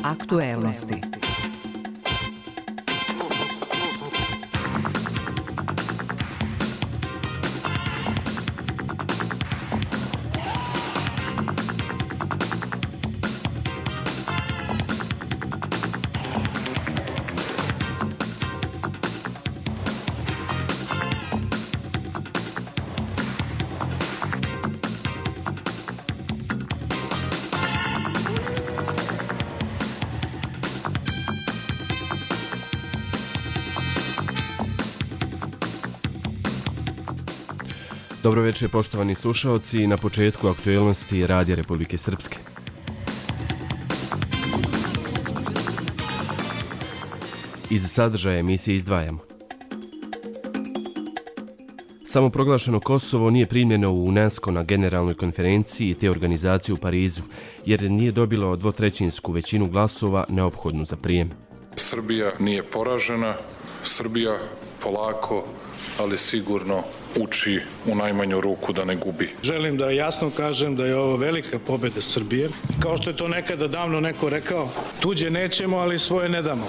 Aktuelnosti. Dobro večer, poštovani slušaoci, na početku aktuelnosti Radija Republike Srpske. Iz sadržaja emisije izdvajamo. Samoproglašeno Kosovo nije primljeno u UNESCO na generalnoj konferenciji te organizacije u Parizu, jer nije dobilo dvotrećinsku većinu glasova neophodnu za prijem. Srbija nije poražena, Srbija polako, ali sigurno uči u najmanju ruku da ne gubi. Želim da jasno kažem da je ovo velika pobjeda Srbije. Kao što je to nekada davno neko rekao, tuđe nećemo, ali svoje ne damo.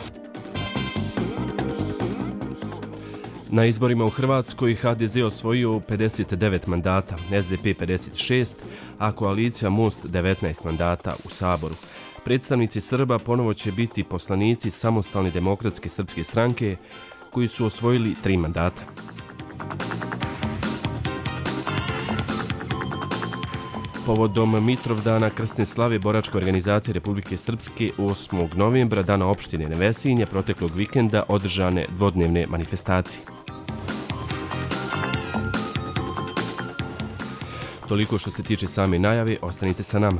Na izborima u Hrvatskoj HDZ osvojio 59 mandata, SDP 56, a koalicija Most 19 mandata u Saboru. Predstavnici Srba ponovo će biti poslanici Samostalne demokratske srpske stranke, koji su osvojili 3 mandata. Povodom Mitrovdana krsne slave boračke organizacije Republike Srpske 8. novembra, dana opštine Nevesinje, proteklog vikenda održane dvodnevne manifestacije. Toliko što se tiče same najave, ostanite sa nama.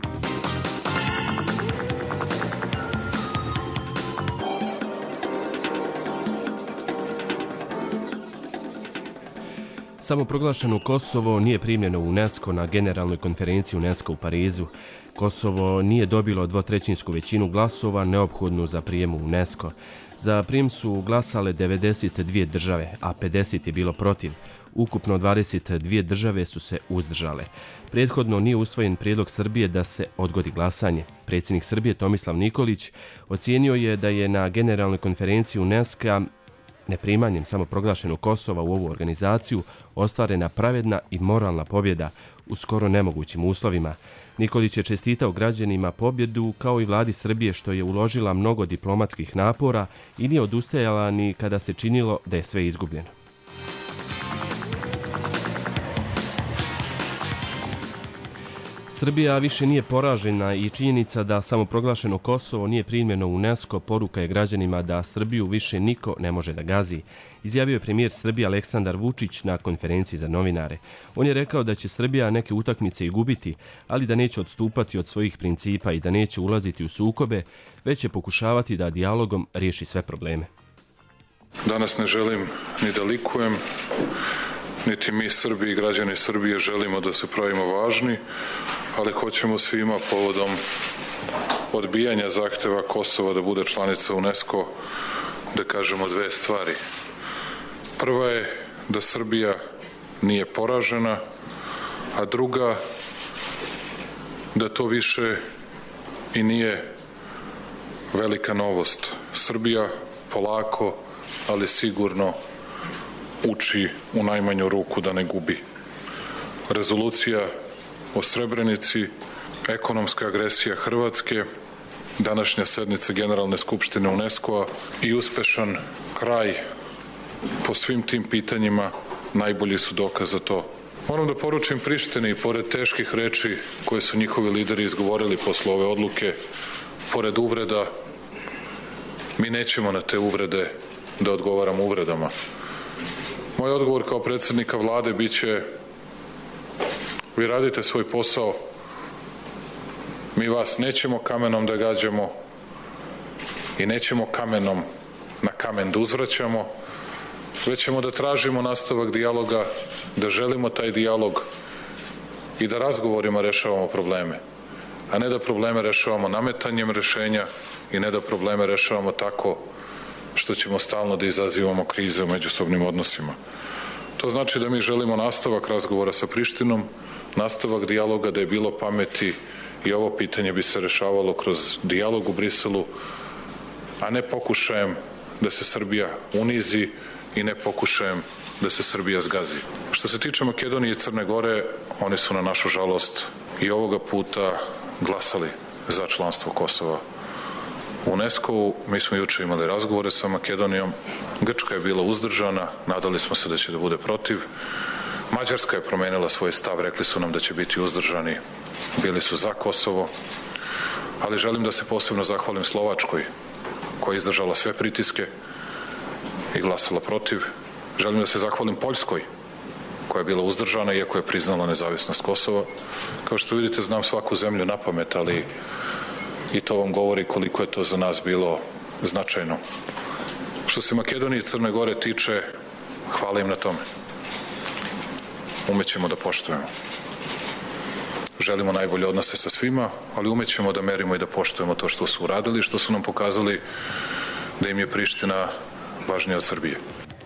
Samoproglašeno Kosovo nije primljeno u UNESCO na generalnoj konferenciji UNESCO u Parizu. Kosovo nije dobilo dvotrećinsku većinu glasova neophodnu za prijem u UNESCO. Za prijem su glasale 92 države, a 50 je bilo protiv. Ukupno 22 države su se uzdržale. Prethodno nije usvojen prijedlog Srbije da se odgodi glasanje. Predsjednik Srbije Tomislav Nikolić ocijenio je da je na generalnoj konferenciji UNESCO neprimanjem samoproglašenog Kosova u ovu organizaciju ostvarena pravedna i moralna pobjeda u skoro nemogućim uslovima. Nikolić je čestitao građanima pobjedu kao i vladi Srbije što je uložila mnogo diplomatskih napora i nije odustajala ni kada se činilo da je sve izgubljeno. Srbija više nije poražena i činjenica da samoproglašeno Kosovo nije primljeno u UNESCO poruka je građanima da Srbiju više niko ne može da gazi, izjavio je premijer Srbije Aleksandar Vučić na konferenciji za novinare. On je rekao da će Srbija neke utakmice i gubiti, ali da neće odstupati od svojih principa i da neće ulaziti u sukobe, već će pokušavati da dijalogom riješi sve probleme. Danas ne želim ni da likujem, niti mi Srbi i građani Srbije želimo da se pravimo važni, ali hoćemo svima povodom odbijanja zahteva Kosova da bude članica UNESCO da kažemo dve stvari. Prva je da Srbija nije poražena, a druga da to više i nije velika novost. Srbija polako, ali sigurno uči u najmanju ruku da ne gubi. Rezolucija o Srebrenici, ekonomska agresija Hrvatske, današnja sednica Generalne skupštine UNESCO-a i uspešan kraj po svim tim pitanjima najbolji su dokaz za to. Moram da poručim Prištini, pored teških reči koje su njihovi lideri izgovorili posle ove odluke, pored uvreda, mi nećemo na te uvrede da odgovaramo uvredama. Moj odgovor kao predsjednika vlade biće: vi radite svoj posao, mi vas nećemo kamenom da gađamo i nećemo kamenom na kamen da uzvraćamo, već ćemo da tražimo nastavak dijaloga, da želimo taj dijalog i da razgovorima rešavamo probleme, a ne da probleme rešavamo nametanjem rešenja i ne da probleme rešavamo tako što ćemo stalno da izazivamo krize u međusobnim odnosima. To znači da mi želimo nastavak razgovora sa Prištinom, nastavak dijaloga, da je bilo pameti i ovo pitanje bi se rešavalo kroz dijalog u Briselu, a ne pokušajem da se Srbija unizi i ne pokušajem da se Srbija zgazi. Što se tiče Makedonije i Crne Gore, oni su na našu žalost i ovoga puta glasali za članstvo Kosova u UNESCO-u. Mi smo juče imali razgovore sa Makedonijom. Grčka je bila uzdržana, nadali smo se da će da bude protiv. Mađarska je promenila svoj stav, rekli su nam da će biti uzdržani, bili su za Kosovo. Ali želim da se posebno zahvalim Slovačkoj, koja je izdržala sve pritiske i glasala protiv. Želim da se zahvalim Poljskoj, koja je bila uzdržana, iako je priznala nezavisnost Kosova. Kao što vidite, znam svaku zemlju na pamet, ali i to vam govori koliko je to za nas bilo značajno. Što se Makedonije i Crne Gore tiče, hvala im na tome. Umećemo da poštujemo. Želimo najbolje odnose sa svima, ali umećemo da merimo i da poštujemo to što su uradili, što su nam pokazali da im je Priština važnija od Srbije.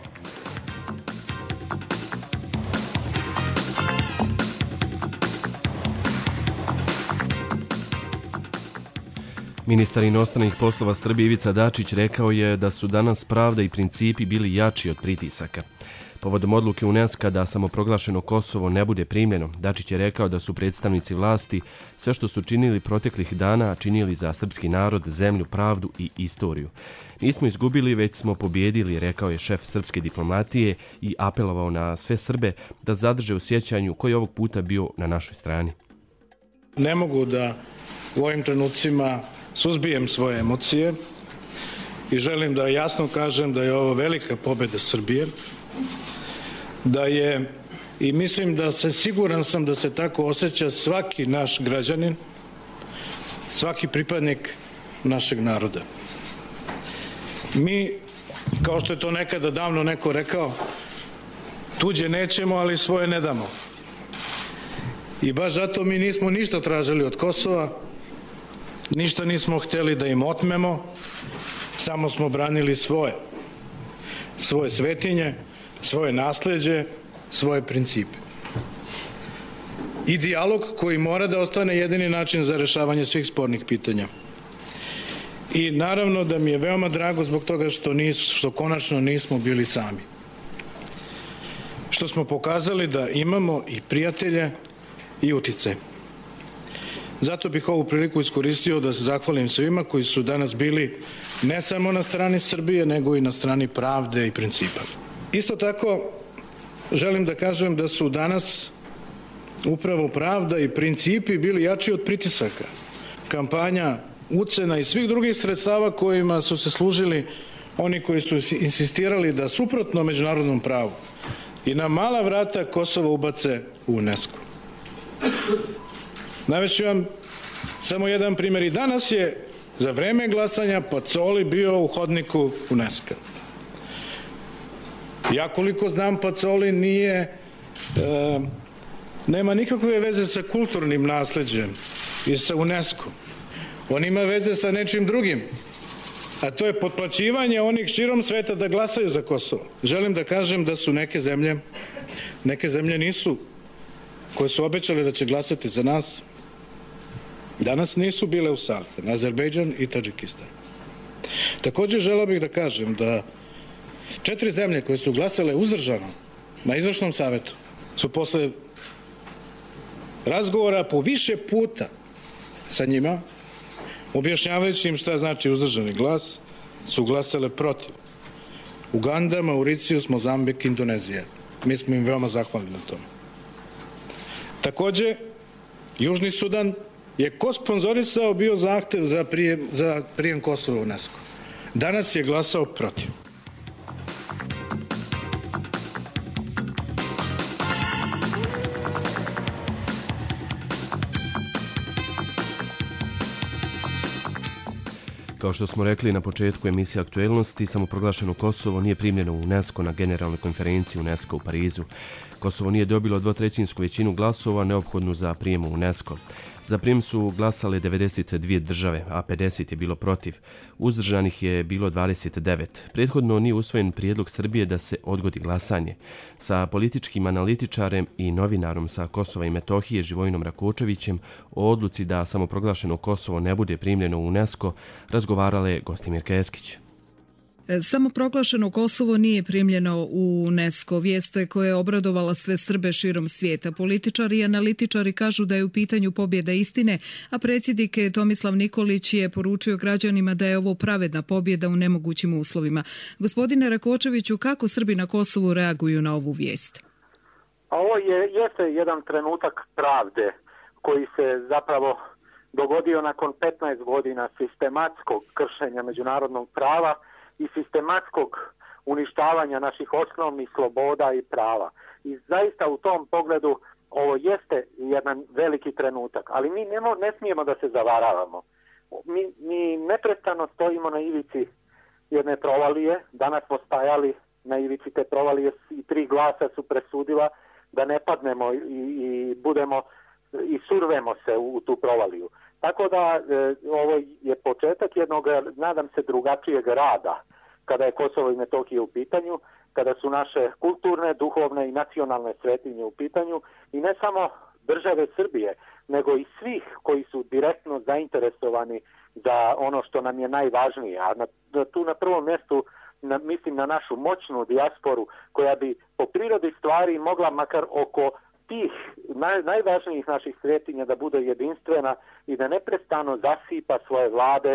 Ministar inostranih poslova Srbije Ivica Dačić rekao je da su danas pravda i principi bili jači od pritisaka. Povodom odluke UNESCO da samoproglašeno Kosovo ne bude primljeno, Dačić je rekao da su predstavnici vlasti sve što su činili proteklih dana činili za srpski narod, zemlju, pravdu i istoriju. Nismo izgubili, već smo pobjedili, rekao je šef srpske diplomatije i apelovao na sve Srbe da zadrže u sjećanju koji je ovog puta bio na našoj strani. Ne mogu da u ovim trenucima suzbijem svoje emocije i želim da jasno kažem da je ovo velika pobjeda Srbije, da je, i mislim da siguran sam da se tako osjeća svaki naš građanin, svaki pripadnik našeg naroda. Mi, kao što je to nekada davno neko rekao, tuđe nećemo, ali svoje ne damo. I baš zato mi nismo ništa tražili od Kosova, ništa nismo htjeli da im otmemo, samo smo branili svoje svetinje, svoje nasleđe, svoje principe. I dijalog koji mora da ostane jedini način za rešavanje svih spornih pitanja. I naravno da mi je veoma drago zbog toga što konačno nismo bili sami. Što smo pokazali da imamo i prijatelje i utice. Zato bih ovu priliku iskoristio da se zahvalim svima koji su danas bili ne samo na strani Srbije, nego i na strani pravde i principa. Isto tako, želim da kažem da su danas upravo pravda i principi bili jači od pritisaka. Kampanja, ucena i svih drugih sredstava kojima su se služili oni koji su insistirali da suprotno međunarodnom pravu i na mala vrata Kosovo ubace u UNESCO. Navešću vam samo jedan primjer. I danas je za vreme glasanja Pacoli bio u hodniku UNESCO. Ja koliko znam, Pacoli nema nikakve veze sa kulturnim nasleđem i sa UNESCO. On ima veze sa nečim drugim, a to je potplaćivanje onih širom sveta da glasaju za Kosovo. Želim da kažem da su neke zemlje nisu, koje su obećale da će glasati za nas, danas nisu bile u sali, Azerbejdžan i Tadžikistan. Također želeo bih da kažem da 4 zemlje koje su glasale uzdržano na izvršnom savetu su posle razgovora po više puta sa njima, objašnjavajući im šta znači uzdržani glas, su glasale protiv. Uganda, Mauricijus, Mozambik, Indonezija. Mi smo im veoma zahvalni na tome. Također, Južni Sudan je ko-sponzorisao bio zahtev za prijem Kosova u UNESCO. Danas je glasao protiv. Kao što smo rekli na početku emisije Aktuelnosti, samoproglašeno Kosovo nije primljeno u UNESCO na generalnoj konferenciji UNESCO u Parizu. Kosovo nije dobilo 2/3 većinu glasova neophodnu za prijem u UNESCO. Za prijem su glasale 92 države, a 50 je bilo protiv. Uzdržanih je bilo 29. Prethodno nije usvojen prijedlog Srbije da se odgodi glasanje. Sa političkim analitičarem i novinarom sa Kosova i Metohije Živojinom Rakočevićem o odluci da samoproglašeno Kosovo ne bude primljeno u UNESCO razgovarala je Gostimir Keskić. Samoproglašeno Kosovo nije primljeno u UNESCO. Vijest koja je obradovala sve Srbe širom svijeta. Političari i analitičari kažu da je u pitanju pobjeda istine, a predsjednik Tomislav Nikolić je poručio građanima da je ovo pravedna pobjeda u nemogućim uslovima. Gospodine Rakočeviću, kako Srbi na Kosovu reaguju na ovu vijest? Ovo jeste jedan trenutak pravde koji se zapravo dogodio nakon 15 godina sistematskog kršenja međunarodnog prava i sistematskog uništavanja naših osnovnih sloboda i prava. I zaista u tom pogledu ovo jeste jedan veliki trenutak, ali mi ne smijemo da se zavaravamo. Mi neprestano stojimo na ivici jedne provalije, danas smo stajali na ivici te provalije i 3 glasa su presudila da ne padnemo i budemo i survemo se u tu provaliju. Tako da ovo je početak jednog, nadam se, drugačijeg rada kada je Kosovo i Metohija u pitanju, kada su naše kulturne, duhovne i nacionalne svetinje u pitanju i ne samo države Srbije, nego i svih koji su direktno zainteresovani za ono što nam je najvažnije. A tu na prvom mjestu mislim na našu moćnu dijasporu koja bi po prirodi stvari mogla makar oko tih najvažnijih naših svetinja da bude jedinstvena i da neprestano zasipa svoje vlade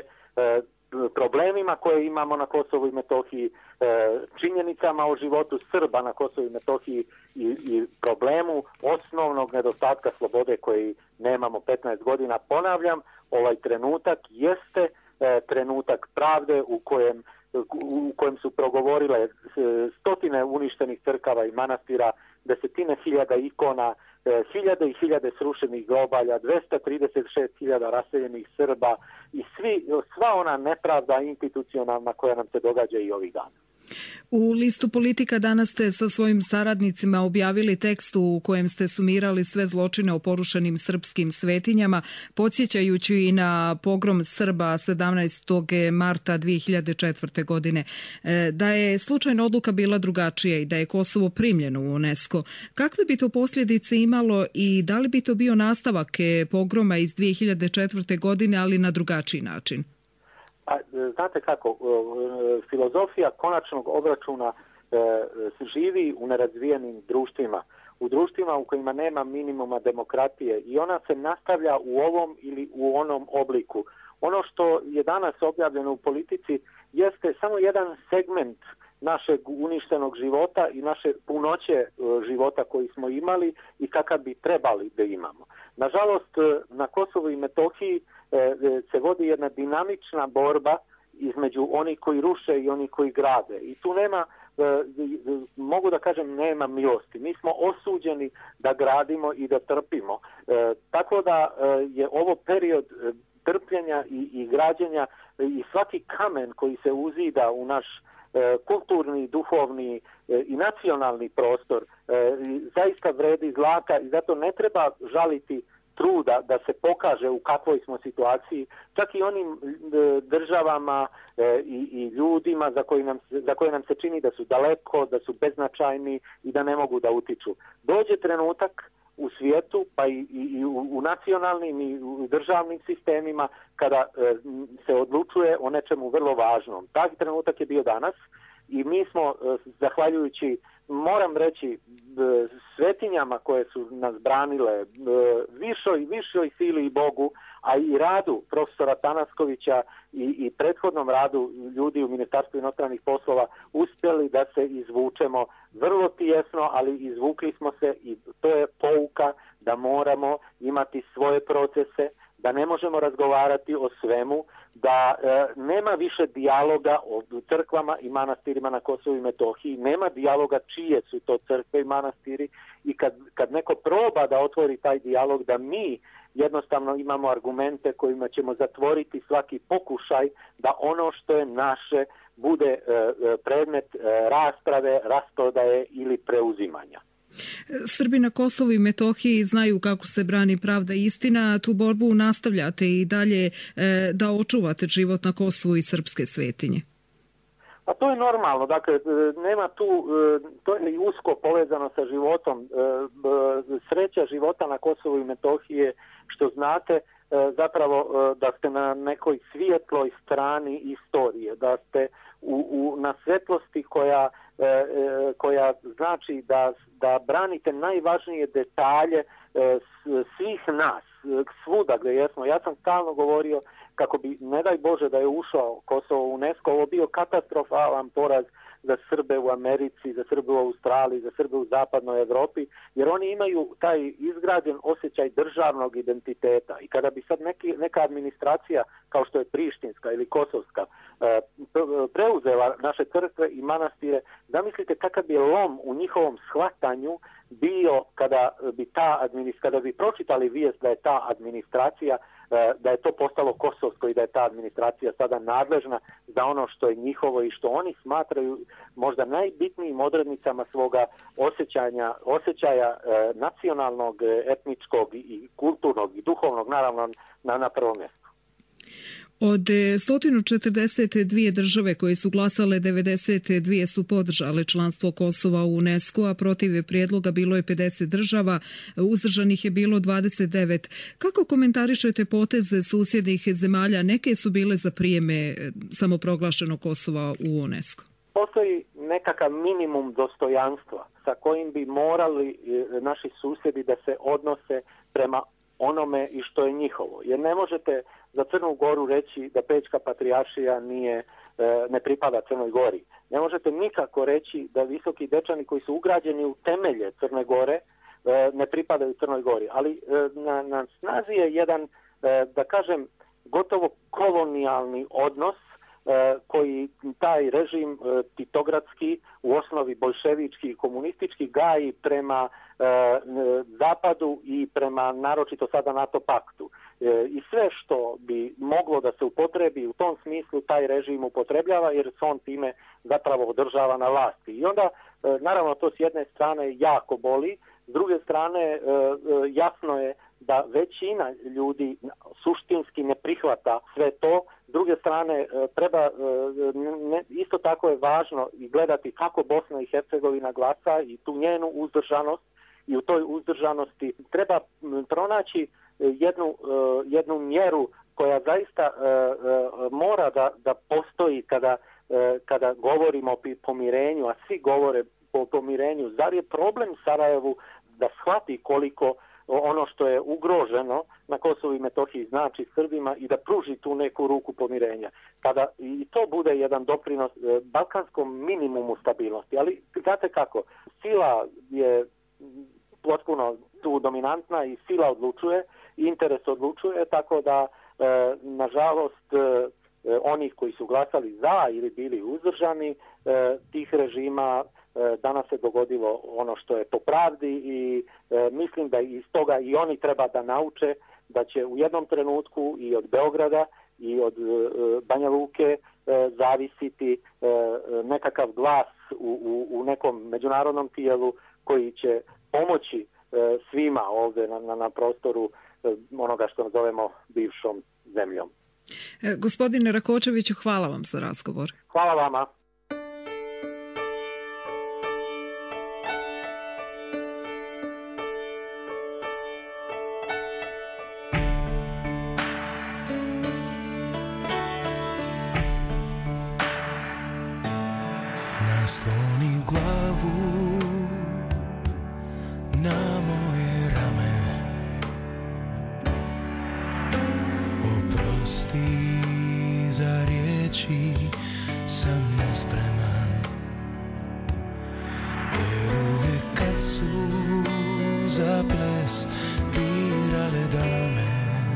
problemima koje imamo na Kosovu i Metohiji, činjenicama o životu Srba na Kosovu i Metohiji i problemu osnovnog nedostatka slobode koji nemamo 15 godina. Ponavljam, ovaj trenutak jeste trenutak pravde u kojem su progovorile stotine uništenih crkava i manastira, desetine hiljada ikona, hiljade i hiljade srušenih grobalja, 236.000 raseljenih Srba i sva ona nepravda institucionalna koja nam se događa i ovih dana. U listu Politika danas ste sa svojim saradnicima objavili tekst u kojem ste sumirali sve zločine o porušenim srpskim svetinjama, podsjećajući i na pogrom Srba 17. marta 2004. godine. Da je slučajna odluka bila drugačija i da je Kosovo primljeno u UNESCO, kakve bi to posljedice imalo i da li bi to bio nastavak pogroma iz 2004. godine, ali na drugačiji način? Znate kako, filozofija konačnog obračuna živi u nerazvijenim društvima, u društvima u kojima nema minimuma demokratije i ona se nastavlja u ovom ili u onom obliku. Ono što je danas objavljeno u Politici jeste samo jedan segment našeg uništenog života i naše punoće života koji smo imali i kakav bi trebali da imamo. Nažalost, na Kosovu i Metohiji se vodi jedna dinamična borba između onih koji ruše i onih koji grade. I tu nema, mogu da kažem, nema milosti. Mi smo osuđeni da gradimo i da trpimo. Tako da je ovo period trpljenja i građenja i svaki kamen koji se uzida u naš kulturni, duhovni i nacionalni prostor zaista vredi zlata i zato ne treba žaliti truda da se pokaže u kakvoj smo situaciji, čak i onim državama i ljudima za koje nam se čini da su daleko, da su beznačajni i da ne mogu da utiču. Dođe trenutak u svijetu, pa i u nacionalnim i u državnim sistemima, kada se odlučuje o nečemu vrlo važnom. Taj trenutak je bio danas i mi smo, zahvaljujući, moram reći, svetinjama koje su nas branile, višoj sili i Bogu, a i radu profesora Tanaskovića i prethodnom radu ljudi u Ministarstvu inostranih poslova uspjeli da se izvučemo vrlo tijesno, ali izvukli smo se i to je pouka da moramo imati svoje procese, da ne možemo razgovarati o svemu, da nema više dijaloga o crkvama i manastirima na Kosovu i Metohiji, nema dijaloga čije su to crkve i manastiri i kad neko proba da otvori taj dijalog, da mi jednostavno imamo argumente kojima ćemo zatvoriti svaki pokušaj da ono što je naše bude predmet rasprave, rasprodaje ili preuzimanja. Srbi na Kosovu i Metohiji znaju kako se brani pravda i istina. Tu borbu nastavljate i dalje da očuvate život na Kosovu i srpske svetinje. A to je normalno, dakle, nema tu, to je i usko povezano sa životom. Sreća života na Kosovu i Metohiji, što znate, zapravo da ste na nekoj svijetloj strani istorije, da ste na svjetlosti koja znači da branite najvažnije detalje svih nas, svuda gdje jesmo. Ja sam stalno govorio kako bi, ne daj Bože da je ušao Kosovo u UNESCO, ovo bio katastrofalan poraz za Srbe u Americi, za Srbe u Australiji, za Srbe u zapadnoj Evropi, jer oni imaju taj izgrađen osjećaj državnog identiteta. I kada bi sad neka administracija, kao što je prištinska ili kosovska, preuzela naše crkve i manastire, zamislite kakav bi lom u njihovom shvatanju bio kada bi pročitali vijest da je ta administracija, da je to postalo kosovsko i da je ta administracija sada nadležna za ono što je njihovo i što oni smatraju možda najbitnijim odrednicama svoga osjećaja nacionalnog, etničkog i kulturnog i duhovnog, naravno na prvom mjestu. Od 142 države koje su glasale, 92 su podržale članstvo Kosova u UNESCO, a protiv prijedloga bilo je 50 država, uzdržanih je bilo 29. Kako komentarišete poteze susjednih zemalja? Neke su bile za prijeme samoproglašenog Kosova u UNESCO. Postoji nekakav minimum dostojanstva sa kojim bi morali naši susjedi da se odnose prema onome i što je njihovo. Jer ne možete za Crnu Goru reći da Pećka patrijaršija ne pripada Crnoj Gori. Ne možete nikako reći da Visoki Dečani koji su ugrađeni u temelje Crne Gore ne pripadaju Crnoj Gori. Ali na snazi je jedan, da kažem, gotovo kolonijalni odnos koji taj režim titogradski, u osnovi bolševički i komunistički, gaji prema Zapadu i prema naročito sada NATO paktu. I sve što bi moglo da se upotrebi u tom smislu taj režim upotrebljava jer se on time zapravo održava na vlasti. I onda naravno to s jedne strane jako boli, s druge strane jasno je da većina ljudi suštinski ne prihvata sve to. S druge strane treba isto tako je važno i gledati kako Bosna i Hercegovina glasa i tu njenu uzdržanost, i u toj uzdržanosti treba pronaći jednu mjeru koja zaista mora da postoji kada govorimo o pomirenju, a svi govore o pomirenju. Zar je problem Sarajevu da shvati koliko ono što je ugroženo na Kosovu i Metohiji znači Srbima i da pruži tu neku ruku pomirenja. Kada i to bude jedan doprinos balkanskom minimumu stabilnosti. Ali znate kako, sila je potpuno tu dominantna i sila odlučuje, interes odlučuje, tako da nažalost onih koji su glasali za ili bili uzdržani tih režima danas se dogodilo ono što je po pravdi i mislim da iz toga i oni treba da nauče da će u jednom trenutku i od Beograda i od Banja Luke zavisiti nekakav glas u nekom međunarodnom tijelu koji će pomoći svima ovdje na prostoru onoga što nazovemo bivšom zemljom. Gospodine Rakočeviću, hvala vam za razgovor. Hvala vama. Nasloni glavu na moje rame, oprosti za riječi, sam nespreman, jer uvijek kad su za ples birale dame,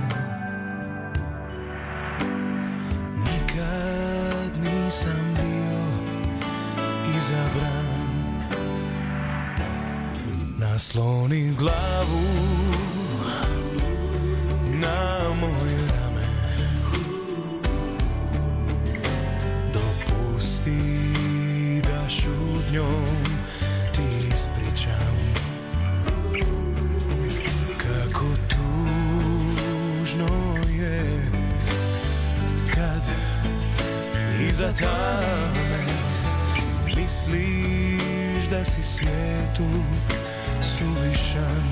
nikad nisam bio izabran. Nasloni glavu na moje rame, dopusti da šutnjom ti ispričam je kad iza tame misliš da si svijetu suvišan.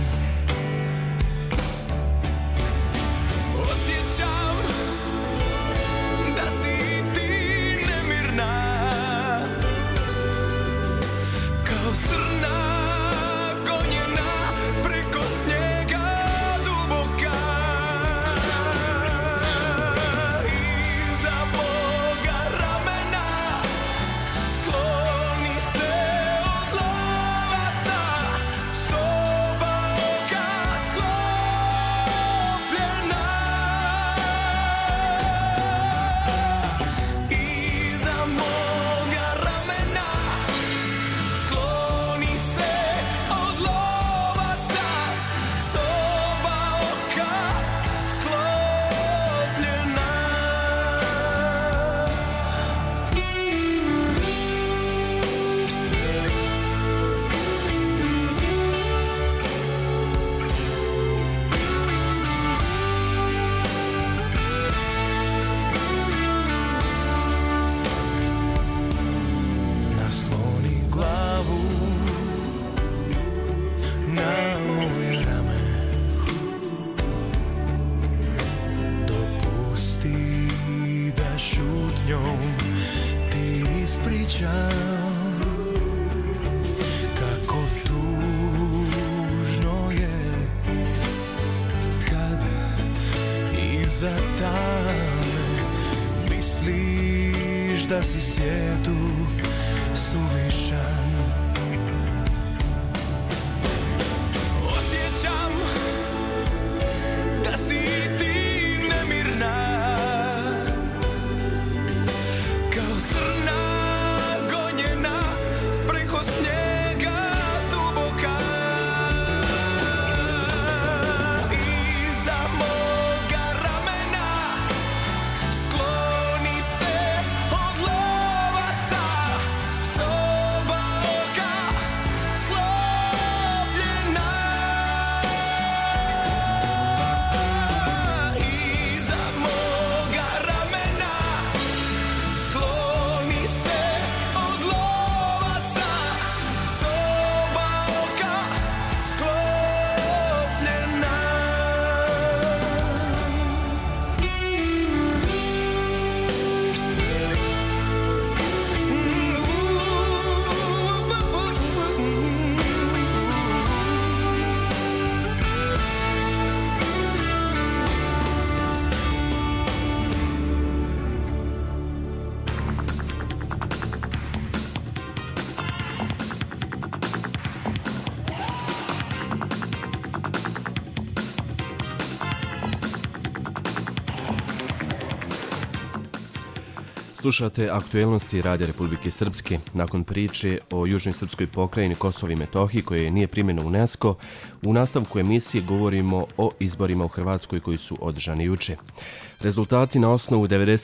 Osjećam da si ti nemirna kao srna gonjena preko snijega duboka. Iza moga ramena skloni se od lovaca, soba oka sklopljena. Iza moga ramena skloni se od lovaca, soba oka sklopljena. Nasloni glavu na moje rame, dopusti da šutnjom ti ispričam kako tužno je kad iza tame misliš da si svijetu suvišan. Osjećam da si ti nemirna kao srna gonjena preko snijega duboka. Iza moga ramena skloni se od lovaca, soba oka sklopljena. Iza moga ramena skloni se od lovaca, soba oka sklopljena. Slušate aktuelnosti Radija Republike Srpske. Nakon priče o južnoj srpskoj pokrajini Kosovo i Metohiji koje nije primljeno u UNESCO, u nastavku emisije govorimo o izborima u Hrvatskoj koji su održani juče. Rezultati na osnovu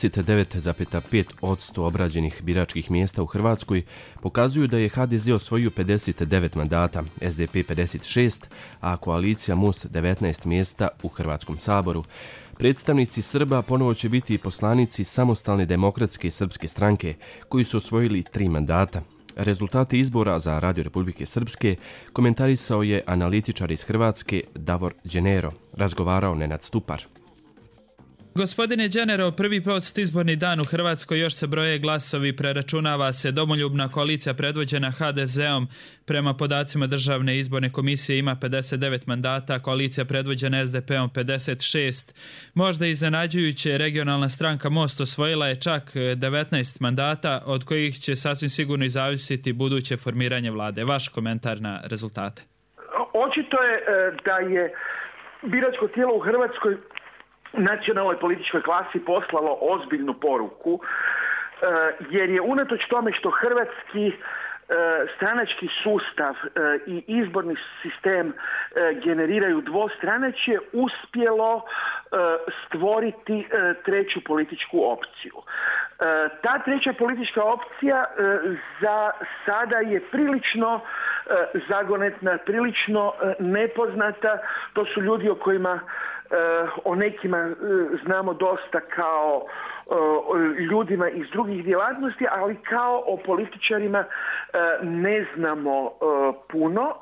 99,5% obrađenih biračkih mjesta u Hrvatskoj pokazuju da je HDZ osvojio 59 mandata, SDP 56, a koalicija MUS 19 mjesta u Hrvatskom saboru. Predstavnici Srba ponovo će biti poslanici Samostalne demokratske srpske stranke, koji su osvojili 3 mandata. Rezultati izbora za Radio Republike Srpske komentarisao je analitičar iz Hrvatske Davor Đenero. Razgovarao Nenad Stupar. Gospodine Đenero, prvi postizborni dan u Hrvatskoj, još se broje glasovi, preračunava se. Domoljubna koalicija predvođena HDZ-om prema podacima Državne izborne komisije ima 59 mandata, koalicija predvođena SDP-om 56. Možda iznenađujuće, regionalna stranka Most osvojila je čak 19 mandata, od kojih će sasvim sigurno i zavisiti buduće formiranje vlade. Vaš komentar na rezultate? Očito je da je biračko tijelo u Hrvatskoj nacionalnoj političkoj klasi poslalo ozbiljnu poruku, jer je unatoč tome što hrvatski stranački sustav i izborni sistem generiraju dvostranačje, uspjelo stvoriti treću političku opciju. Ta treća politička opcija za sada je prilično zagonetna, prilično nepoznata. To su ljudi o kojima o nekima znamo dosta kao ljudima iz drugih djelatnosti, ali kao o političarima ne znamo puno.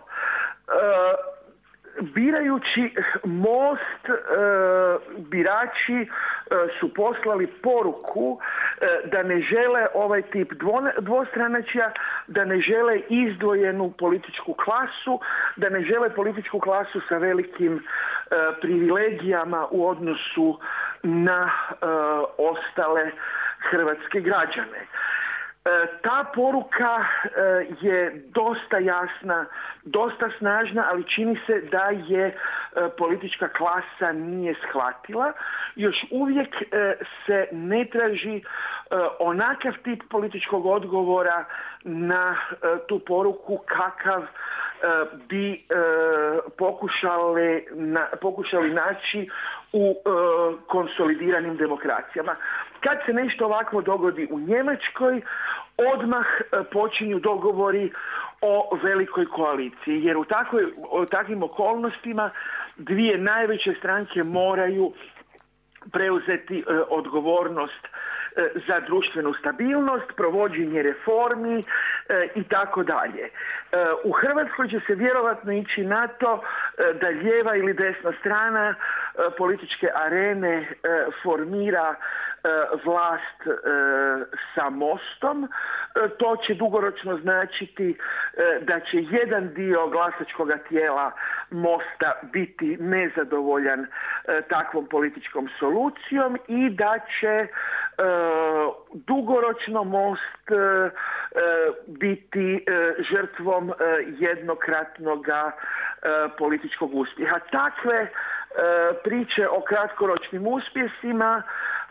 Birajući Most, birači su poslali poruku da ne žele ovaj tip dvostranačja, da ne žele izdvojenu političku klasu, da ne žele političku klasu sa velikim privilegijama u odnosu na ostale hrvatske građane. Ta poruka je dosta jasna, dosta snažna, ali čini se da je politička klasa nije shvatila. Još uvijek se ne traži onakav tip političkog odgovora na tu poruku kakav bi pokušali naći u konsolidiranim demokracijama. Kad se nešto ovakvo dogodi u Njemačkoj, odmah počinju dogovori o velikoj koaliciji, jer u takvim okolnostima dvije najveće stranke moraju preuzeti odgovornost za društvenu stabilnost, provođenje reformi i tako dalje. U Hrvatskoj će se vjerovatno ići na to da lijeva ili desna strana političke arene formira vlast sa Mostom. To će dugoročno značiti da će jedan dio glasačkog tijela Mosta biti nezadovoljan takvom političkom solucijom i da će dugoročno Most biti žrtvom jednokratnog političkog uspjeha. Takve priče o kratkoročnim uspjesima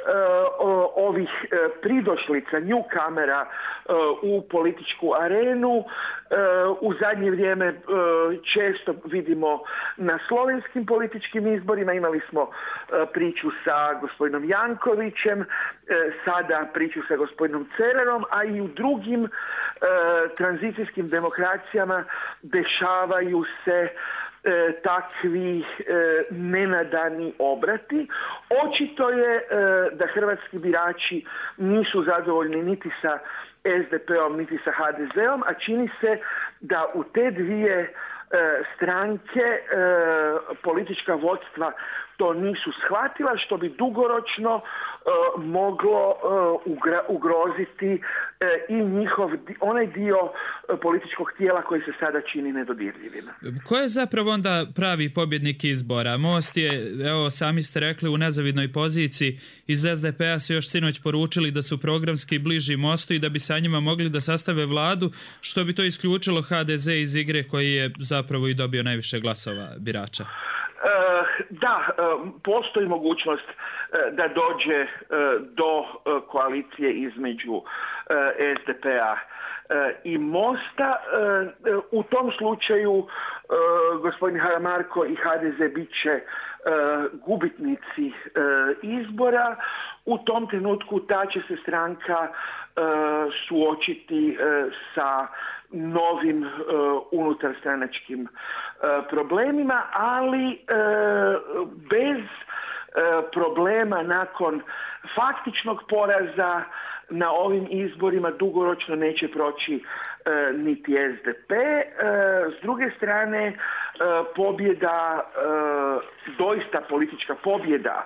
ovih pridošlica, newcomera u političku arenu u zadnje vrijeme često vidimo na slovenskim političkim izborima. Imali smo priču sa gospodinom Jankovićem, sada priču sa gospodinom Cererom, a i u drugim tranzicijskim demokracijama dešavaju se takvi nenadani obrati. Očito je da hrvatski birači nisu zadovoljni niti sa SDP-om, niti sa HDZ-om, a čini se da u te dvije stranke politička vodstva to nisu shvatila, što bi dugoročno moglo ugroziti i onaj dio političkog tijela koji se sada čini nedodirljivim. Ko je zapravo onda pravi pobjednik izbora? Most je, evo sami ste rekli, u nezavidnoj poziciji. Iz SDP-a su još sinoć poručili da su programski bliži Mostu i da bi sa njima mogli da sastave vladu, što bi to isključilo HDZ iz igre koji je zapravo i dobio najviše glasova birača. Da, postoji mogućnost da dođe do koalicije između SDP-a i Mosta. U tom slučaju gospodin Karamarko i HDZ bit će gubitnici izbora. U tom trenutku ta će se stranka suočiti sa novim unutarstranačkim problemima, ali bez problema nakon faktičnog poraza na ovim izborima dugoročno neće proći niti SDP. S druge strane, pobjeda, doista politička pobjeda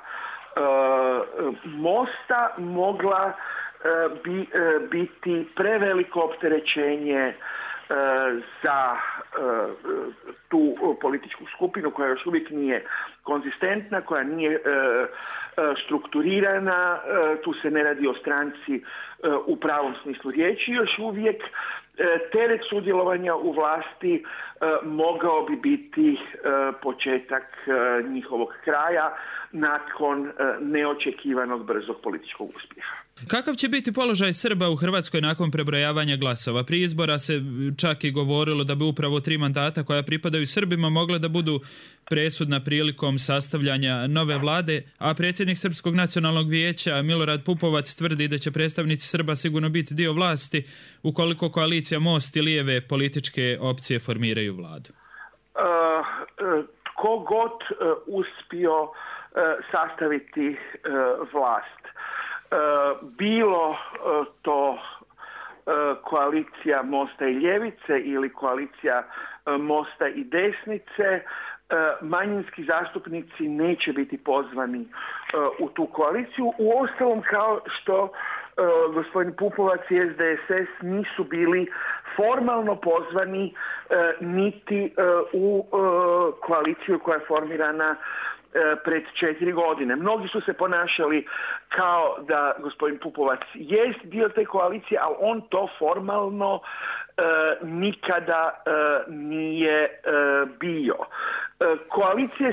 Mosta mogla bi biti preveliko opterećenje za tu političku skupinu koja još uvijek nije konzistentna, koja nije strukturirana. Tu se ne radi o stranci u pravom smislu riječi. Još uvijek teret sudjelovanja u vlasti mogao bi biti početak njihovog kraja nakon neočekivanog brzog političkog uspjeha. Kakav će biti položaj Srba u Hrvatskoj nakon prebrojavanja glasova? Prije izbora se čak i govorilo da bi upravo 3 mandata koja pripadaju Srbima mogle da budu presudna prilikom sastavljanja nove vlade, a predsjednik Srpskog nacionalnog vijeća Milorad Pupovac tvrdi da će predstavnici Srba sigurno biti dio vlasti ukoliko koalicija Most i lijeve političke opcije formiraju vladu. Tko god uspio sastaviti vlast. Bilo to koalicija Mosta i Ljevice ili koalicija Mosta i Desnice, manjinski zastupnici neće biti pozvani u tu koaliciju. Uostalom, kao što gospodin Pupovac i SDSS nisu bili formalno pozvani niti u koaliciju koja je formirana pred 4 godine. Mnogi su se ponašali kao da gospodin Pupovac jest dio te koalicije, ali on to formalno nikada nije bio. Koalicije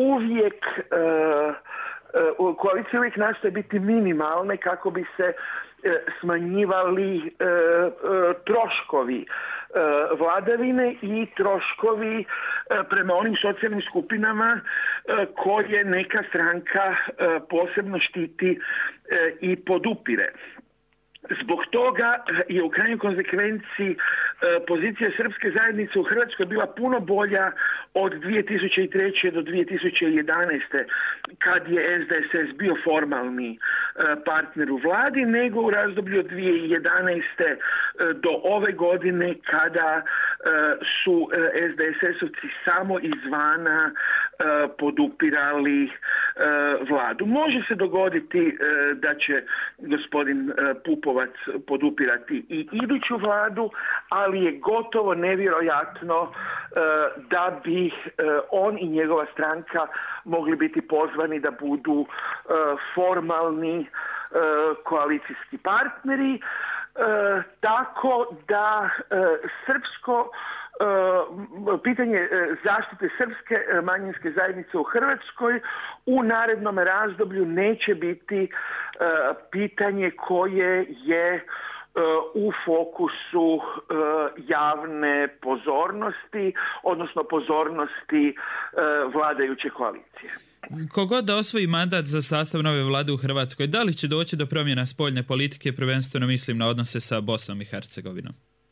uvijek nastoje biti minimalne kako bi se smanjivali troškovi vladavine i troškovi prema onim socijalnim skupinama koje neka stranka posebno štiti i podupire. Zbog toga je u krajnjoj konsekvenciji pozicija srpske zajednice u Hrvatskoj bila puno bolja od 2003. do 2011. kad je SDSS bio formalni partner u vladi, nego u razdoblju od 2011. do ove godine kada su SDSS-ovci samo izvana podupirali vladu. Može se dogoditi da će gospodin Pupovac podupirati i iduću vladu, ali je gotovo nevjerojatno da bi on i njegova stranka mogli biti pozvani da budu formalni koalicijski partneri, tako da pitanje zaštite srpske manjinske zajednice u Hrvatskoj u narednom razdoblju neće biti pitanje koje je u fokusu javne pozornosti, odnosno pozornosti vladajuće koalicije. Kogod da osvoji mandat za sastav nove vlade u Hrvatskoj, da li će doći do promjena spoljne politike, prvenstveno mislim na odnose sa Bosnom i Hercegovinom?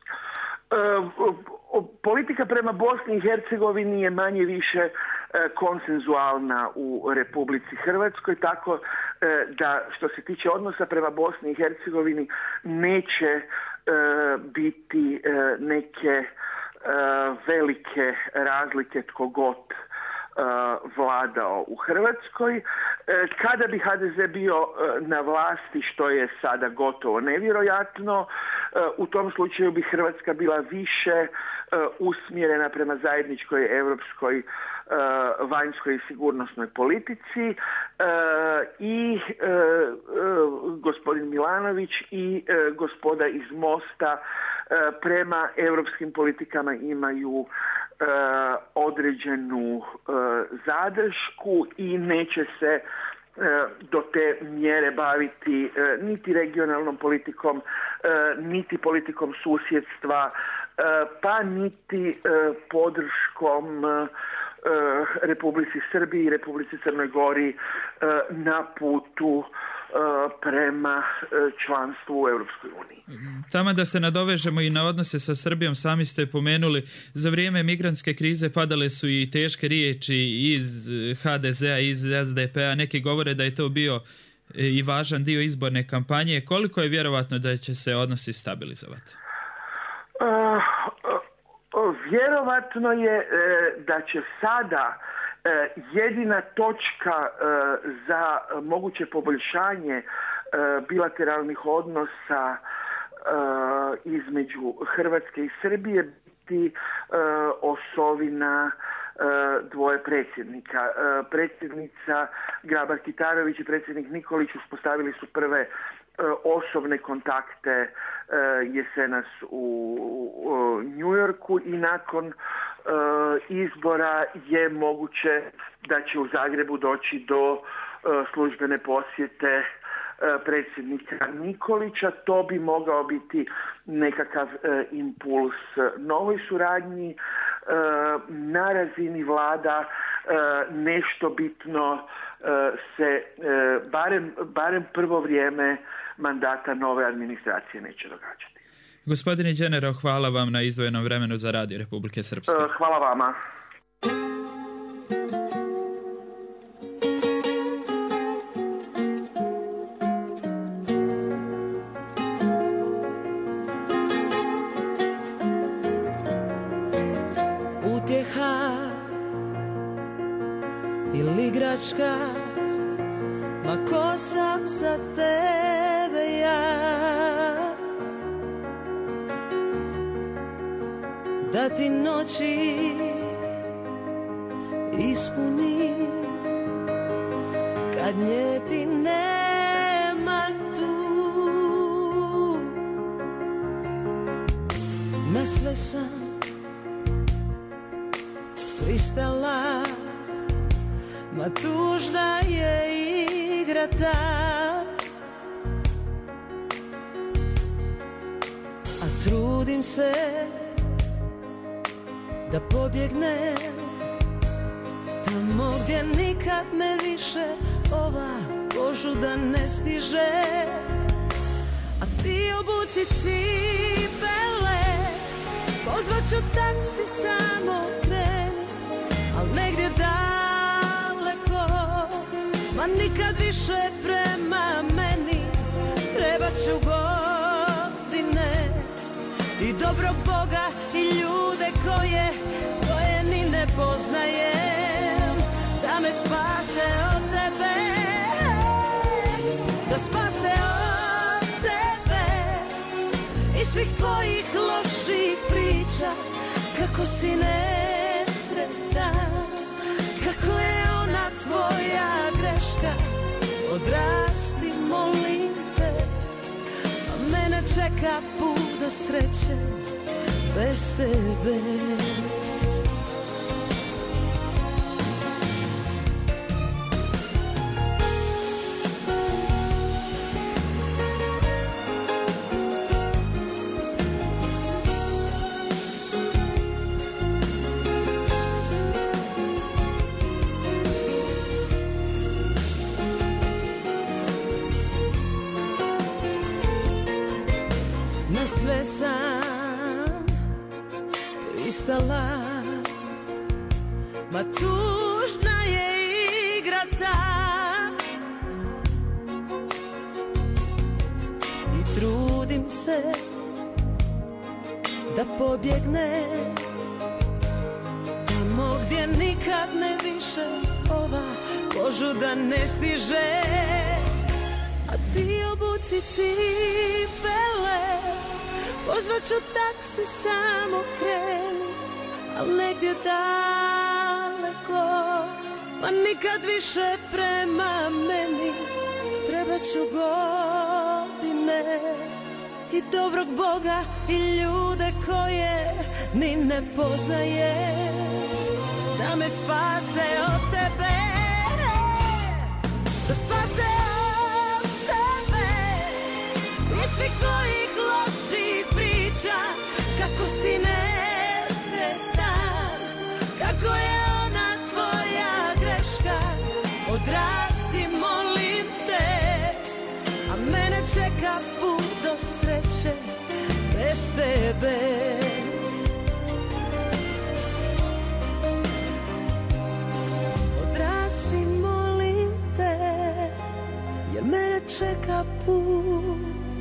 Politika prema Bosni i Hercegovini je manje više konsenzualna u Republici Hrvatskoj, tako da što se tiče odnosa prema Bosni i Hercegovini neće biti neke velike razlike tko god vladao u Hrvatskoj. Kada bi HDZ bio na vlasti, što je sada gotovo nevjerojatno, u tom slučaju bi Hrvatska bila više usmjerena prema zajedničkoj europskoj vanjskoj i sigurnosnoj politici i gospodin Milanović i gospoda iz Mosta prema europskim politikama imaju određenu zadršku i neće se do te mjere baviti niti regionalnom politikom, niti politikom susjedstva, pa niti podrškom Republici Srbiji i Republici Crnoj Gori na putu prema članstvu u Europskoj uniji. Tamo da se nadovežemo i na odnose sa Srbijom, sami ste pomenuli, za vrijeme migrantske krize padale su i teške riječi iz HDZ-a, iz SDP-a, neki govore da je to bio i važan dio izborne kampanje. Koliko je vjerovatno da će se odnosi stabilizovati? Vjerovatno je da će sada jedina točka za moguće poboljšanje bilateralnih odnosa između Hrvatske i Srbije biti osovina dvoje predsjednika. Predsjednica Grabar-Kitarović i predsjednik Nikolić uspostavili su prve osobne kontakte jesenas u New Yorku i nakon izbora je moguće da će u Zagrebu doći do službene posjete predsjednika Nikolića. To bi mogao biti nekakav impuls novoj suradnji. Na razini vlada nešto bitno se barem prvo vrijeme mandata nove administracije neće događati. Gospodine Đenero, hvala vam na izdvojenom vremenu za Radio Republike Srpske. Hvala vama. greška, ma ko sam za tebe ja, da ti noći ispunim, kad nje ti nema tu. Na sve sam pristala, ma tužna je igra ta, a trudim se da pobjegnem tamo gdje nikad me više ova požuda ne stiže. A ti obuci cipele, pozvaću taksi, samo kreni, al negdje daleko, ma nikad više prema meni. Trebat ću godine i dobrog Boga i ljude koje ni ne poznajem, da me spase od tebe, da spase od tebe i svih tvojih loših priča, kako si nesretan, kako je ona tvoja greška. Odrasti, molim te, a mene čeka put do sreće bez tebe. Na sve sam pristala, ma tužna je igra ta, i trudim se da pobjegnem tamo gdje nikad me više ova požuda ne stiže. A ti obuci cipele, pozvaću taksi, samo kreni, al negdje daleko, ma nikad više prema meni. Trebat ću godine i dobrog Boga i ljude koje ni ne poznaje, da me spase od tebe, da spase od tebe i svih tvojih loših priča, kako si nesretan, kako je ona tvoja greška. Odrasti, molim te, a mene čeka put do sreće bez tebe. Odrasti, molim te, jer mene čeka put.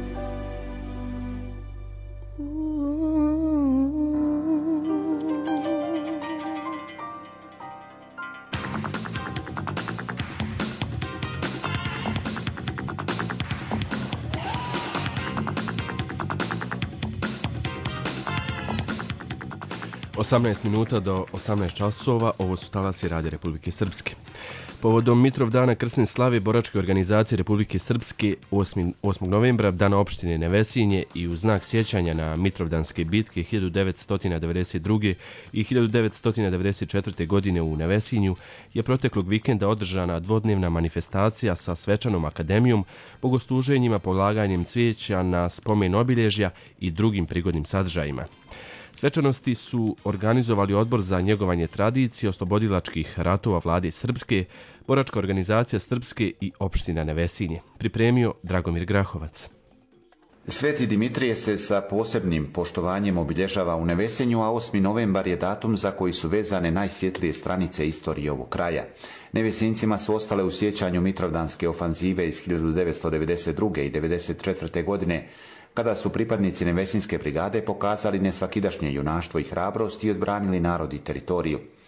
Osamnaest minuta do 18 časova, ovo su talasi Radija Republike Srpske. Povodom Mitrovdana krsne slave boračke organizacije Republike Srpske 8. novembra, dana opštine Nevesinje, i u znak sjećanja na Mitrovdanske bitke 1992. i 1994. godine u Nevesinju, je proteklog vikenda održana dvodnevna manifestacija sa svečanom akademijom, bogosluženjima, polaganjem cvijeća na spomen obilježja i drugim prigodnim sadržajima. Svečanosti su organizovali Odbor za njegovanje tradicije oslobodilačkih ratova Vlade Srpske, boračka organizacija Srpske i opština Nevesinje. Pripremio Dragomir Grahovac. Sveti Dimitrije se sa posebnim poštovanjem obilježava u Nevesinju, a 8. novembar je datum za koji su vezane najsvjetlije stranice istorije ovog kraja. Nevesincima su ostale u sjećanju Mitrovdanske ofanzive iz 1992. i 1994. godine, kada su pripadnici Nevesinske brigade pokazali nesvakidašnje junaštvo i hrabrost i odbranili narod i teritoriju.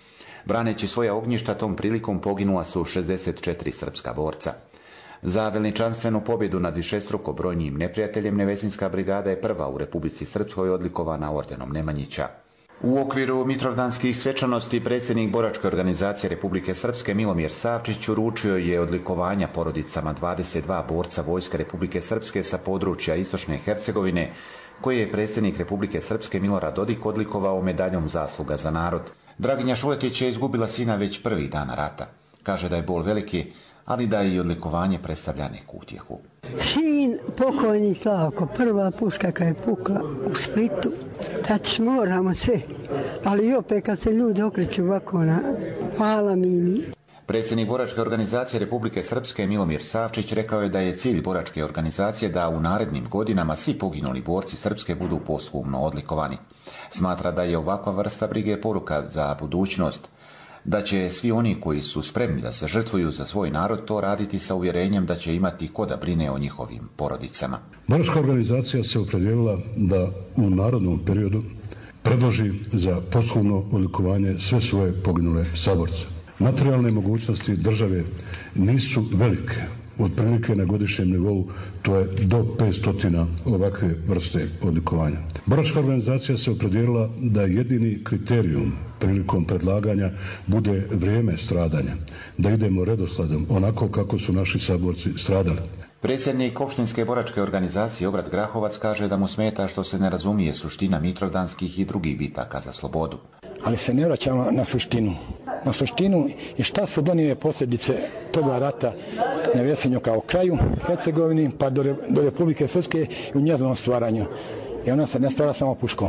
Braneći svoja ognjišta tom prilikom poginula su 64 srpska borca. Za veličanstvenu pobjedu nad višestruko brojnijim neprijateljem Nevesinska brigada je prva u Republici Srpskoj odlikovana ordenom Nemanjića. U okviru Mitrovdanskih svečanosti predsjednik boračke organizacije Republike Srpske Milomir Savčić uručio je odlikovanja porodicama 22 borca Vojske Republike Srpske sa područja Istočne Hercegovine, koje je predsjednik Republike Srpske Milorad Dodik odlikovao medaljom zasluga za narod. Draginja Šuletić je izgubila sina već prvih dana rata. Kaže da je bol veliki, ali da i odlikovanje predstavlja neku utjehu. Sin pokojni Slavko, prva puška kad je pukla u Splitu, tad moramo se, ali opet kad se ljudi okreću ovako na hvala Mimi. Predsjednik boračke organizacije Republike Srpske Milomir Savčić rekao je da je cilj boračke organizacije da u narednim godinama svi poginuli borci Srpske budu posthumno odlikovani. Smatra da je ovakva vrsta brige poruka za budućnost, da će svi oni koji su spremni da se žrtvuju za svoj narod to raditi sa uvjerenjem da će imati ko da brine o njihovim porodicama. Boračka organizacija se opredijelila da u narodnom periodu predloži za posthumno odlikovanje sve svoje poginule saborce. Materijalne mogućnosti države nisu velike. Otprilike na godišnjem nivou to je do 500 ovakve vrste odlikovanja. Boračka organizacija se opredijelila da jedini kriterijum prilikom predlaganja bude vrijeme stradanja, da idemo redosledom onako kako su naši saborci stradali. Predsjednik opštinske boračke organizacije Obrat Grahovac kaže da mu smeta što se ne razumije suština mitrovdanskih i drugih bitaka za slobodu. Ali se ne vraćamo na suštinu. Na suštinu i šta su donijele posljedice toga rata na Vesenju kao kraju, Hercegovini, pa do Republike Srpske i u njezinom stvaranju. I ona se ne stvara samo puškom.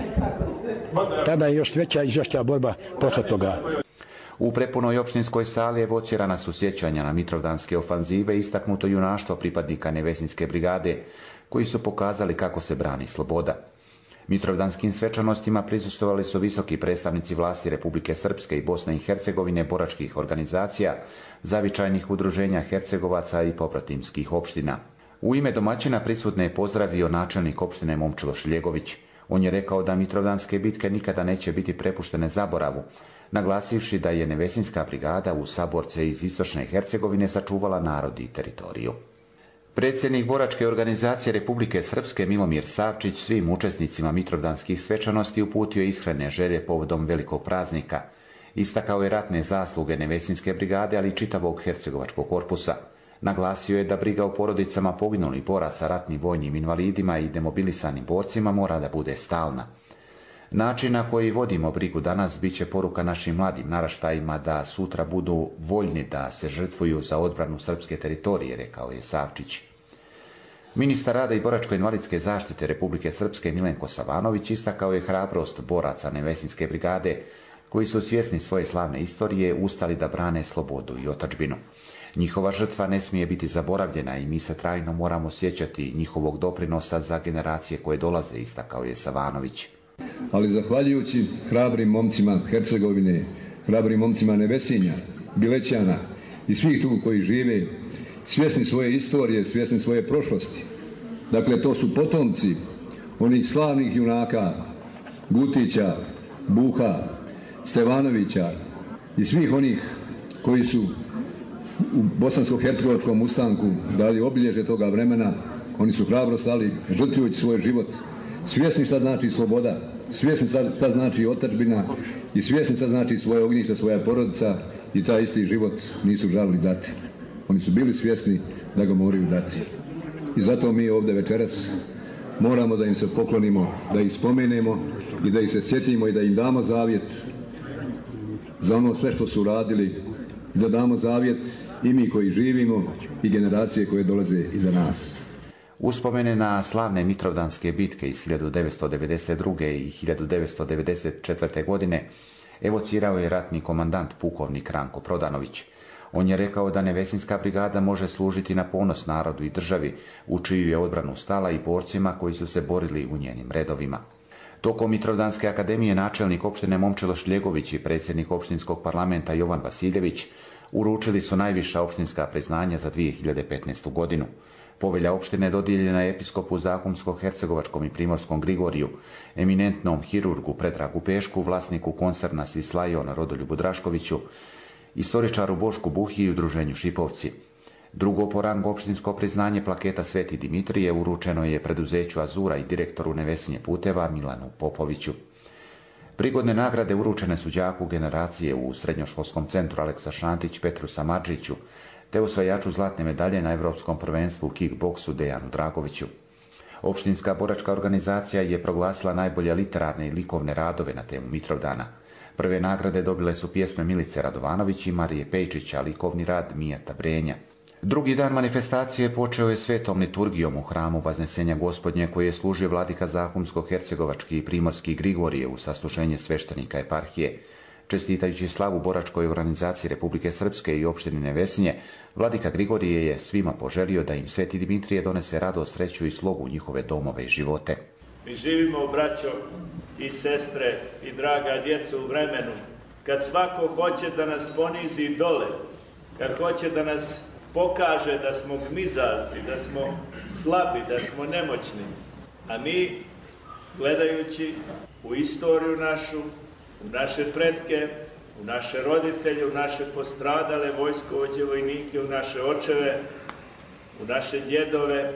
Tada je još veća i žešća borba posle toga. U prepunoj opštinskoj sali evocirana su sjećanja na mitrovdanske ofanzive i istaknuto junaštvo pripadnika Nevesinske brigade, koji su pokazali kako se brani sloboda. Mitrovdanskim svečanostima prisustvovali su visoki predstavnici vlasti Republike Srpske i Bosne i Hercegovine, boračkih organizacija, zavičajnih udruženja Hercegovaca i popratimskih opština. U ime domaćina prisutne je pozdravio načelnik opštine Momčilo Šljegović. On je rekao da mitrovdanske bitke nikada neće biti prepuštene zaboravu, naglasivši da je Nevesinska brigada u saborce iz Istočne Hercegovine sačuvala narod i teritoriju. Predsjednik boračke organizacije Republike Srpske Milomir Savčić svim učesnicima mitrovdanskih svečanosti uputio iskrene želje povodom velikog praznika. Istakao je ratne zasluge Nevesinske brigade, ali i čitavog hercegovačkog korpusa. Naglasio je da briga o porodicama poginulih boraca, ratnim vojnim invalidima i demobilisanim borcima mora da bude stalna. Način na koji vodimo brigu danas bit će poruka našim mladim naraštajima da sutra budu voljni da se žrtvuju za odbranu srpske teritorije, rekao je Savčić. Ministar rada i boračko-invalidske zaštite Republike Srpske Milenko Savanović istakao je hrabrost boraca Nevesinske brigade, koji su svjesni svoje slavne istorije ustali da brane slobodu i otadžbinu. Njihova žrtva ne smije biti zaboravljena i mi se trajno moramo sjećati njihovog doprinosa za generacije koje dolaze, istakao je Savanović. Ali zahvaljujući hrabrim momcima Hercegovine, hrabrim momcima Nevesinja, Bilećana i svih tu koji žive, svjesni svoje istorije, svjesni svoje prošlosti. Dakle, to su potomci onih slavnih junaka, Gutića, Buha, Stevanovića i svih onih koji su u bosansko-hercegovačkom ustanku dali obilježje toga vremena. Oni su hrabro stali, žrtvujući svoj život, svjesni šta znači sloboda, svjesni šta znači otadžbina i svjesni šta znači svoje ognjište, svoja porodica, i taj isti život nisu žalili dati. Oni su bili svjesni da ga moraju dati. I zato mi ovdje večeras moramo da im se poklonimo, da ih spomenemo i da ih se sjetimo i da im damo zavjet za ono sve što su radili, da damo zavjet i mi koji živimo i generacije koje dolaze iza nas. Uspomene na slavne mitrovdanske bitke iz 1992. i 1994. godine evocirao je ratni komandant pukovnik Ranko Prodanović. On je rekao da Nevesinska brigada može služiti na ponos narodu i državi, u čiju je odbranu stala i borcima koji su se borili u njenim redovima. Tokom Mitrovdanske akademije načelnik opštine Momčilo Šljegović i predsjednik opštinskog parlamenta Jovan Vasiljević uručili su najviša opštinska priznanja za 2015. godinu. Povelja opštine dodijeljena je episkopu Zahumsko-hercegovačkom i primorskom Grigoriju, eminentnom hirurgu Predragu Pešku, vlasniku koncerna Svislajon Rodoljubu Draškoviću, istoričaru Bošku Buhi i udruženju Šipovci. Drugo po rangu opštinsko priznanje plaketa Sveti Dimitrije uručeno je preduzeću Azura i direktoru Nevesinje puteva Milanu Popoviću. Prigodne nagrade uručene su đaku generacije u srednjoškolskom centru Aleksa Šantić Petru Samardžiću, te osvajaču zlatne medalje na Evropskom prvenstvu u kickboksu Dejanu Dragoviću. Opštinska boračka organizacija je proglasila najbolje literarne i likovne radove na temu Mitrovdana. Prve nagrade dobile su pjesme Milice Radovanović i Marije Pejčića, likovni rad Mijata Brenja. Drugi dan manifestacije počeo je svetom liturgijom u hramu Vaznesenja Gospodnje, koji je služio vladika Zahumsko-hercegovački i primorski Grigorije u saslušenje sveštenika eparhije. Čestitajući slavu boračkoj organizaciji Republike Srpske i opštini Nevesinje, vladika Grigorije je svima poželio da im Sveti Dimitrije donese radost, sreću i slogu u njihove domove i živote. Mi živimo, braćo i sestre i draga djeco, u vremenu kad svako hoće da nas ponizi dole, kad hoće da nas pokaže da smo gmizavci, da smo slabi, da smo nemoćni. A mi, gledajući u istoriju našu, u naše pretke, u naše roditelje, u naše postradale vojskovođe, vojnike, u naše očeve, u naše djedove,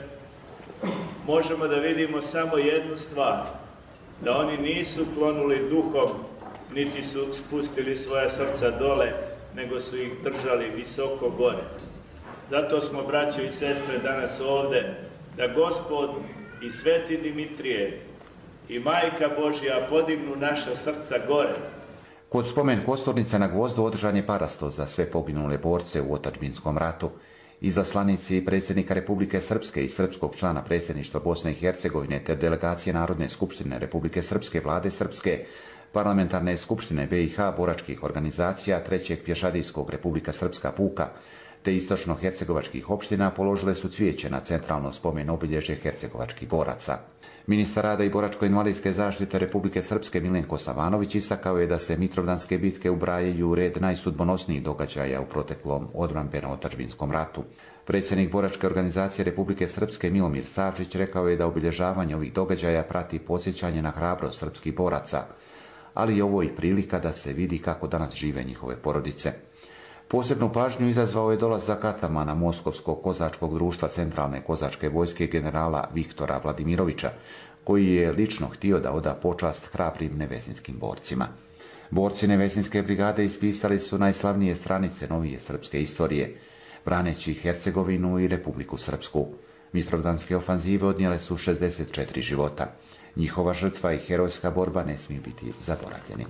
možemo da vidimo samo jednu stvar, da oni nisu klonuli duhom, niti su spustili svoja srca dole, nego su ih držali visoko gore. Zato smo, braćo i sestre, danas ovde, da Gospod i Sveti Dimitrije i Majka Božja podignu naša srca gore. Kod spomen kosturnice na Gvozdu održan je parasto za sve poginule borce u otadžbinskom ratu. Izaslanici predsjednika Republike Srpske i srpskog člana predsjedništva Bosne i Hercegovine te delegacije Narodne skupštine Republike Srpske, Vlade Srpske, Parlamentarne skupštine BiH, boračkih organizacija, Trećeg pješadijskog Republika Srpska puka, te istočno-hercegovačkih opština položile su cvijeće na centralno spomen obilježje hercegovačkih boraca. Ministar rada i boračko-invalidske zaštite Republike Srpske Milenko Savanović istakao je da se Mitrovdanske bitke ubrajaju u red najsudbonosnijih događaja u proteklom odbrambeno-otadžbinskom ratu. Predsjednik boračke organizacije Republike Srpske Milomir Savčić rekao je da obilježavanje ovih događaja prati podsjećanje na hrabrost srpskih boraca, ali je ovo i prilika da se vidi kako danas žive njihove porodice. Posebnu pažnju izazvao je dolazak atamana Moskovskog kozačkog društva Centralne kozačke vojske generala Viktora Vladimirovića, koji je lično htio da oda počast hrabrim nevezinskim borcima. Borci Nevesinske brigade ispisali su najslavnije stranice novije srpske istorije, braneći Hercegovinu i Republiku Srpsku. Mitrovdanske ofanzive odnijele su 64 života. Njihova žrtva i herojska borba ne smiju biti zaboravljeni.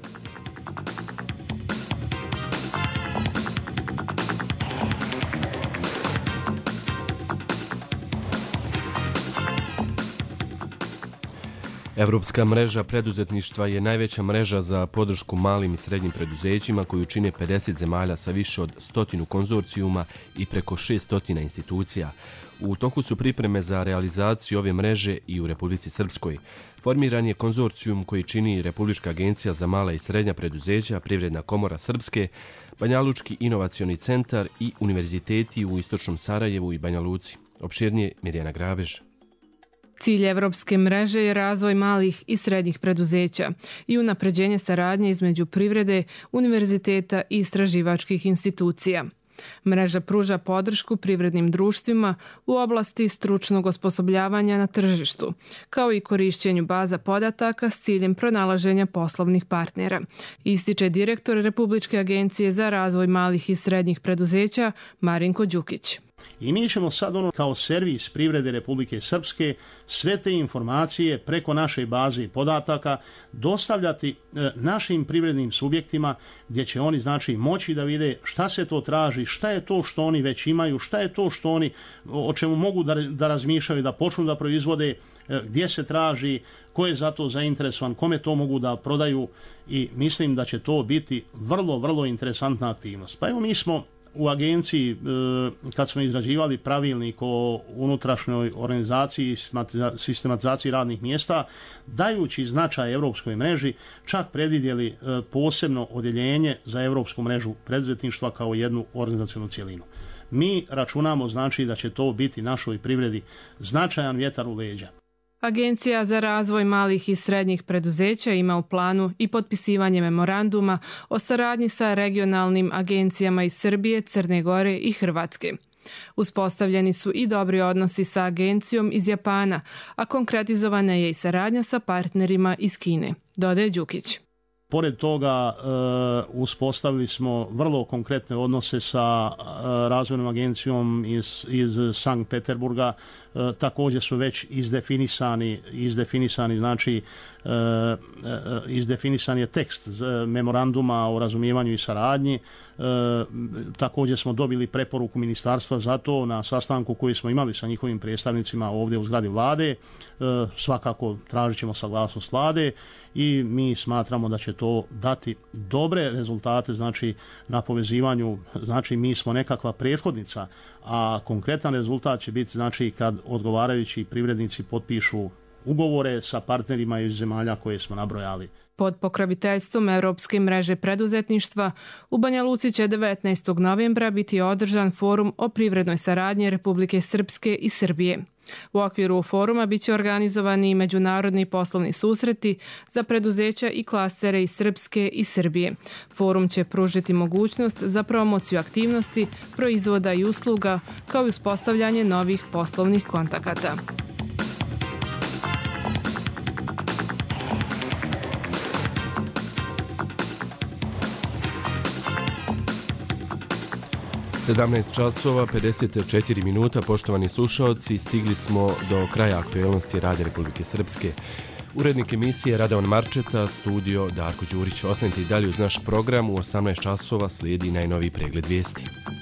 Evropska mreža preduzetništva je najveća mreža za podršku malim i srednjim preduzećima koju čine 50 zemalja sa više od 100 konzorcijuma i preko 600 institucija. U toku su pripreme za realizaciju ove mreže i u Republici Srpskoj. Formiran je konzorcijum koji čini Republička agencija za mala i srednja preduzeća, Privredna komora Srpske, Banjalučki inovacioni centar i univerziteti u Istočnom Sarajevu i Banja Luci. Opširnije Mirjana Grabež. Cilj Evropske mreže je razvoj malih i srednjih preduzeća i unapređenje saradnje između privrede, univerziteta i istraživačkih institucija. Mreža pruža podršku privrednim društvima u oblasti stručnog osposobljavanja na tržištu, kao i korišćenju baza podataka s ciljem pronalaženja poslovnih partnera, ističe direktor Republičke agencije za razvoj malih i srednjih preduzeća Marinko Đukić. I mi ćemo sad kao servis privrede Republike Srpske sve te informacije preko naše baze podataka dostavljati našim privrednim subjektima gdje će oni moći da vide šta se to traži, šta je to što oni već imaju, šta je to što oni o čemu mogu da razmišljaju, da počnu da proizvode, gdje se traži, ko je za to zainteresovan, kome to mogu da prodaju i mislim da će to biti vrlo, vrlo interesantna aktivnost. Pa evo mi smo u agenciji, kad smo izrađivali pravilnik o unutrašnjoj organizaciji i sistematizaciji radnih mjesta, dajući značaj Evropskoj mreži, čak predvidjeli posebno odjeljenje za Evropsku mrežu preduzetništva kao jednu organizacionu cjelinu. mi računamo znači da će to biti našoj privredi značajan vjetar u leđa. Agencija za razvoj malih i srednjih preduzeća ima u planu i potpisivanje memoranduma o saradnji sa regionalnim agencijama iz Srbije, Crne Gore i Hrvatske. Uspostavljeni su i dobri odnosi sa agencijom iz Japana, a konkretizovana je i saradnja sa partnerima iz Kine, dodaje Đukić. Pored toga uspostavili smo vrlo konkretne odnose sa razvojnom agencijom iz Sankt Peterburga. Također su već izdefinisani znači izdefinisan je tekst memoranduma o razumijevanju i saradnji. Također smo dobili preporuku ministarstva za to na sastanku koji smo imali sa njihovim predstavnicima ovdje u zgradi vlade. Svakako tražit ćemo saglasnost vlade i mi smatramo da će to dati dobre rezultate, znači na povezivanju, znači mi smo nekakva prethodnica, a konkretan rezultat će biti znači kad odgovarajući privrednici potpišu ugovore sa partnerima iz zemalja koje smo nabrojali. Pod pokroviteljstvom Europske mreže preduzetništva u Banja Luci će 19. novembra biti održan forum o privrednoj saradnji Republike Srpske i Srbije. U okviru foruma biće organizovani međunarodni poslovni susreti za preduzeća i klastere iz Srpske i Srbije. Forum će pružiti mogućnost za promociju aktivnosti, proizvoda i usluga, kao i uspostavljanje novih poslovnih kontakata. časova 54 minuta, poštovani slušaoci, stigli smo do kraja aktuelnosti Radija Republike Srpske. Urednik emisije Radovan Marčeta, studio Darko Đurić. Ostanite i dalje uz naš program, u 18 časova slijedi najnoviji pregled vijesti.